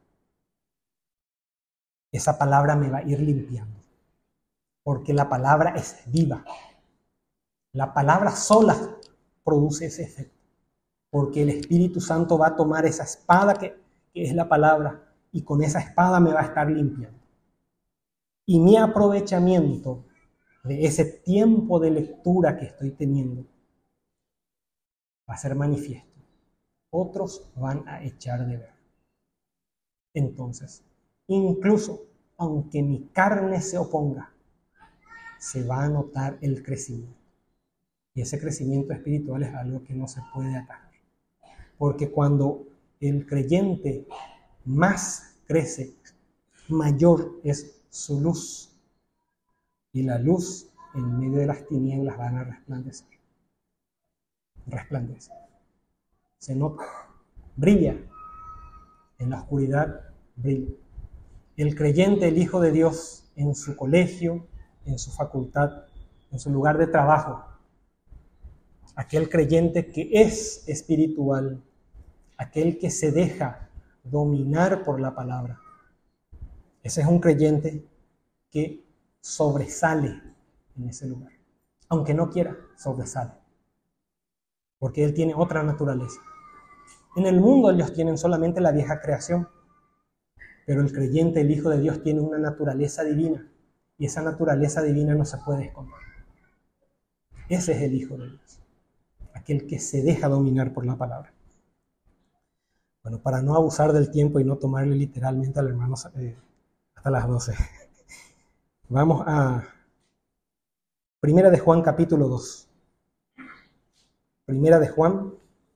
esa palabra me va a ir limpiando, porque la palabra es viva. La palabra sola produce ese efecto, porque el Espíritu Santo va a tomar esa espada que es la palabra, y con esa espada me va a estar limpiando. Y mi aprovechamiento de ese tiempo de lectura que estoy teniendo va a ser manifiesto. Otros van a echar de ver. Entonces, incluso aunque mi carne se oponga, se va a notar el crecimiento. Y ese crecimiento espiritual es algo que no se puede atajar. Porque cuando el creyente más crece, mayor es su luz. Y la luz en medio de las tinieblas van a resplandecer. Resplandece. Se nota. Brilla. En la oscuridad brilla. El creyente, el Hijo de Dios, en su colegio, en su facultad, en su lugar de trabajo, aquel creyente que es espiritual, aquel que se deja dominar por la palabra, ese es un creyente que sobresale en ese lugar. Aunque no quiera, sobresale. Porque él tiene otra naturaleza. En el mundo ellos tienen solamente la vieja creación, pero el creyente, el Hijo de Dios, tiene una naturaleza divina, y esa naturaleza divina no se puede esconder. Ese es el Hijo de Dios, aquel que se deja dominar por la palabra. Bueno, para no abusar del tiempo y no tomarle literalmente al hermano hasta las 12, vamos a Primera de Juan capítulo 2. Primera de Juan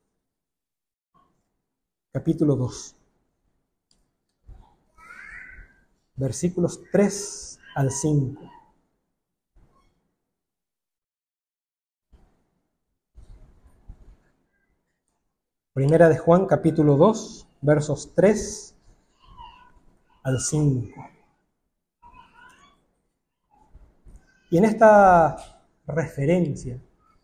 capítulo 2. Versículos 3 al 5. Primera de Juan, capítulo 2, versos 3 al 5. Y en esta referencia,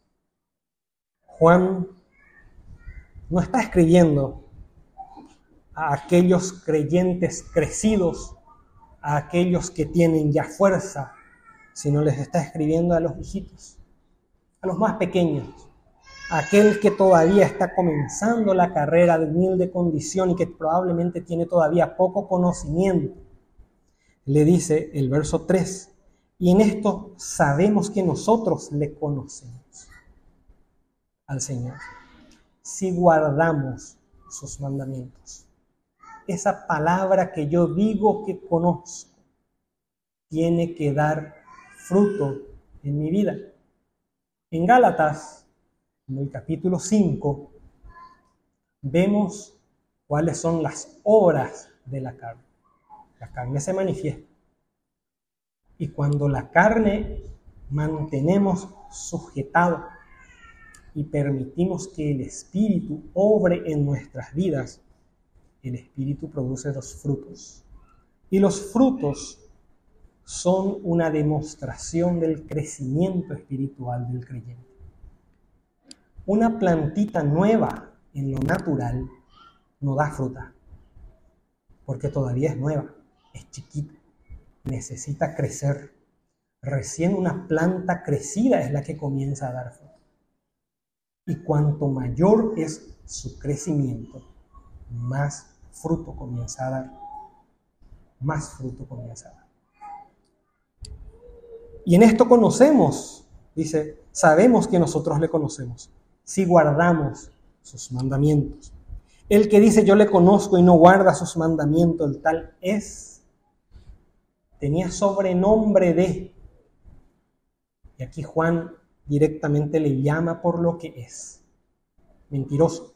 Juan no está escribiendo a aquellos creyentes crecidos, a aquellos que tienen ya fuerza, sino les está escribiendo a los hijitos, a los más pequeños, a aquel que todavía está comenzando la carrera de humilde condición y que probablemente tiene todavía poco conocimiento. Le dice el verso 3, y en esto sabemos que nosotros le conocemos al Señor, si guardamos sus mandamientos. Esa palabra que yo digo que conozco tiene que dar fruto en mi vida. En Gálatas, en el capítulo 5, vemos cuáles son las obras de la carne. La carne se manifiesta. Y cuando la carne mantenemos sujetado y permitimos que el Espíritu obre en nuestras vidas, el Espíritu produce los frutos. Y los frutos son una demostración del crecimiento espiritual del creyente. Una plantita nueva en lo natural no da fruta. porque todavía es nueva, es chiquita, necesita crecer. Recién una planta crecida es la que comienza a dar fruto. Y cuanto mayor es su crecimiento, más fruto comienza a dar. Más fruto comienza a dar. Y en esto conocemos, dice, sabemos que nosotros le conocemos, si guardamos sus mandamientos. El que dice yo le conozco y no guarda sus mandamientos, el tal es, tenía sobrenombre de, y aquí Juan directamente le llama por lo que es, mentiroso.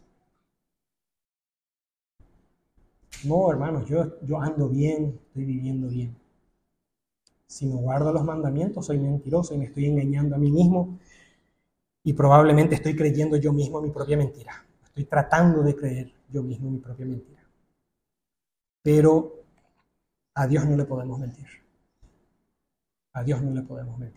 No, hermanos, yo ando bien, estoy viviendo bien. Si no guardo los mandamientos, soy mentiroso y me estoy engañando a mí mismo y probablemente estoy creyendo yo mismo mi propia mentira. Estoy tratando de creer yo mismo mi propia mentira. Pero a Dios no le podemos mentir. A Dios no le podemos mentir.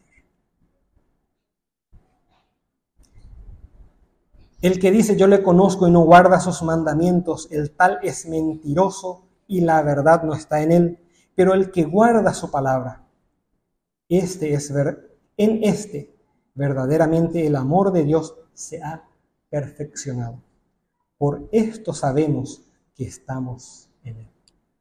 El que dice yo le conozco y no guarda sus mandamientos, el tal es mentiroso y la verdad no está en él. Pero el que guarda su palabra, en este verdaderamente el amor de Dios se ha perfeccionado. Por esto sabemos que estamos en él.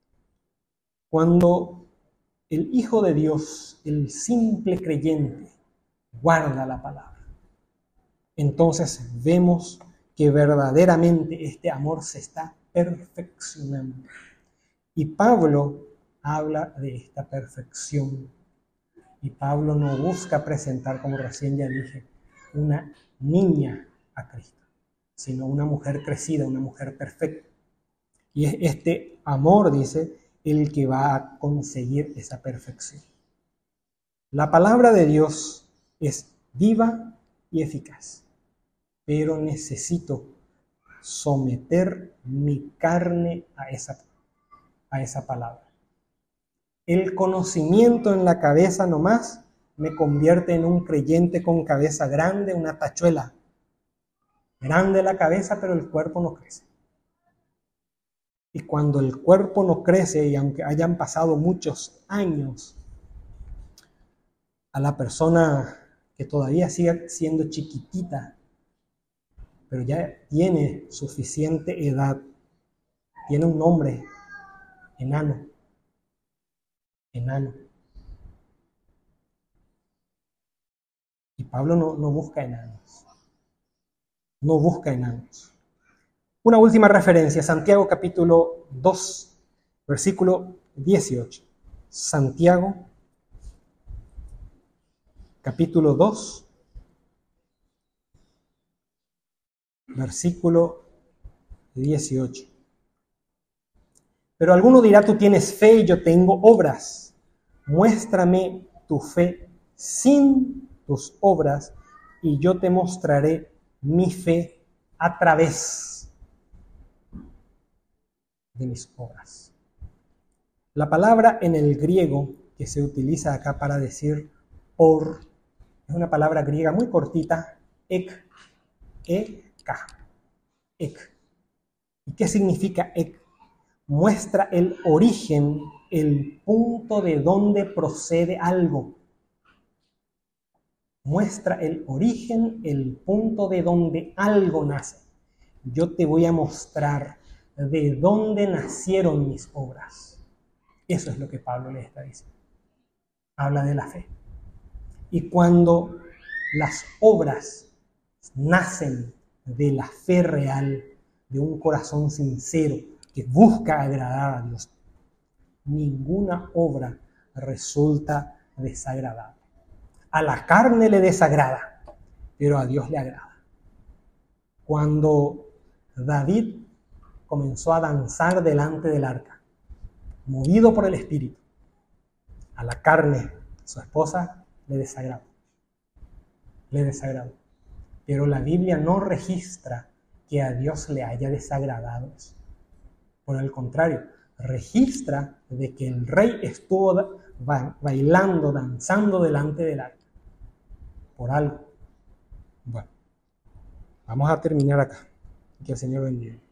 Cuando el Hijo de Dios, el simple creyente, guarda la palabra, entonces vemos que verdaderamente este amor se está perfeccionando. Y Pablo habla de esta perfección. Y Pablo no busca presentar, como recién ya dije, una niña a Cristo, sino una mujer crecida, una mujer perfecta. Y es este amor, dice, el que va a conseguir esa perfección. La palabra de Dios es viva y eficaz, pero necesito someter mi carne a esa palabra. El conocimiento en la cabeza nomás me convierte en un creyente con cabeza grande, una tachuela. Grande la cabeza, pero el cuerpo no crece. Y cuando el cuerpo no crece, y aunque hayan pasado muchos años, a la persona que todavía sigue siendo chiquitita, pero ya tiene suficiente edad, tiene un nombre, enano. Enano. Y Pablo no busca enanos. No busca enanos. Una última referencia, Santiago capítulo 2, versículo 18. Santiago capítulo 2, versículo 18. Pero alguno dirá, tú tienes fe y yo tengo obras. Muéstrame tu fe sin tus obras y yo te mostraré mi fe a través de mis obras. La palabra en el griego que se utiliza acá para decir por es una palabra griega muy cortita, ek. ¿Y qué significa ek? Muestra el origen, el punto de donde procede algo. Muestra el origen, el punto de donde algo nace. Yo te voy a mostrar de dónde nacieron mis obras. Eso es lo que Pablo le está diciendo. Habla de la fe. Y cuando las obras nacen de la fe real, de un corazón sincero que busca agradar a Dios, ninguna obra resulta desagradable. A la carne le desagrada, pero a Dios le agrada. Cuando David comenzó a danzar delante del arca, movido por el Espíritu, a la carne, su esposa, le desagradó. Le desagradó. Pero la Biblia no registra que a Dios le haya desagradado eso. Por el contrario, registra de que el rey estuvo bailando, danzando delante del arca. Por algo. Bueno, vamos a terminar acá. Que el Señor bendiga.